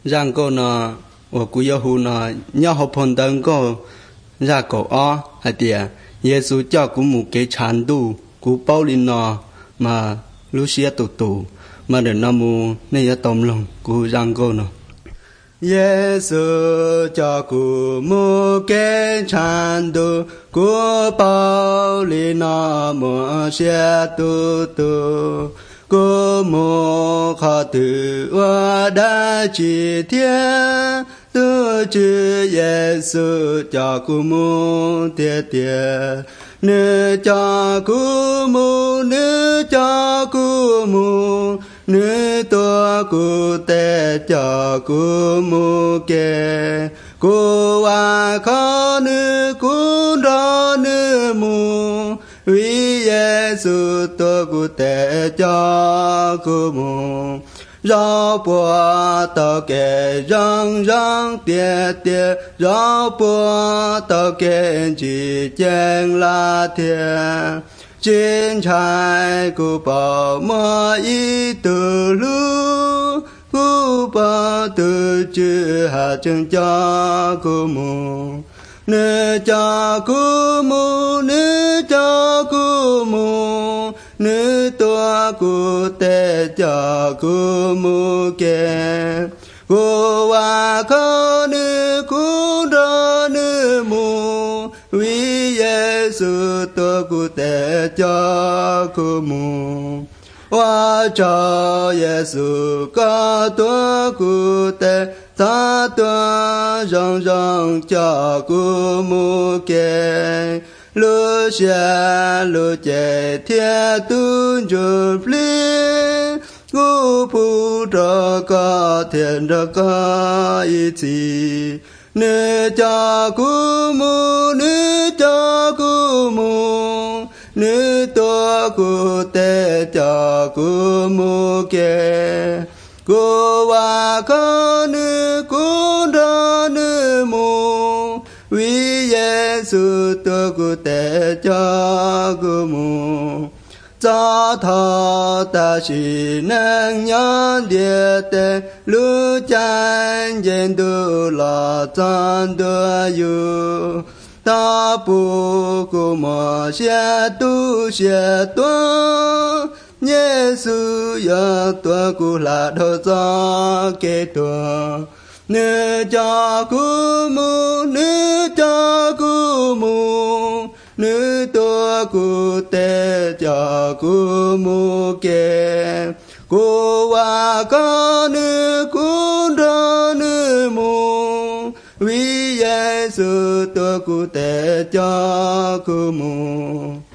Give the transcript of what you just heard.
rằng cô nó ở cú yêu hù nó nhau học phần tấn cô ra cổ o hay tiệt Giêsu cho cú một cái chán tu cú bao linh nó mà Lucia tụ mà để nó mu nên ya tôm lòng cú rằng cô nó Giêsu cho cú một cái chán tu cú bao linh nó mà sẽ tụ cô mô khó tự và đã chỉ thiên tự chữ Giêsu cho cô mô tiệt tiệt nữ cho cô mô nữ cho cô mô nữ tua cô tê cho cô mô kê cô à khó nữ cô ra nữ mô vì Giêsu tôi cụ thể cho cô mù rõ bùa tao kể răng răng tiệt tiệt rõ bùa tao kể chỉ chén là thiệt trên trái cô bảo mà ý từ lu cô bảo từ chữ hạ chân cho cô mù nữ cho cô mù nữ cho cô mù nữ tua cô tê cho cô mù kê cô à khó nữ cô ra nữ mù vì Giêsu tua cô tê cho cô mù và cho Giêsu có tua cô tê ta tua rong rong cho cô mù kê lu xe lu chế thiên tu chụp liên cô phụ trợ có thiên trợ có ý chí nữ cho cô mù nữ cho cô mù nữ tua cô tê cho cô mù kê cô và khó nữ cô ra nữ mù vì Giêsu tôi cụ thể cho cô mù cho thọ ta chỉ năng nhân địa tê lưu chan dân tu là chân tu yu ta bu cô mà sẽ tu sẽ tu Giêsu ya tôi cụ là đồ cho kế tua nữ cho cô mù nữ cho cô mù nữ tua cô tê cho cô mù kê cô à có nữ cô ra nữ mù vì Giêsu tua cô tê cho cô mù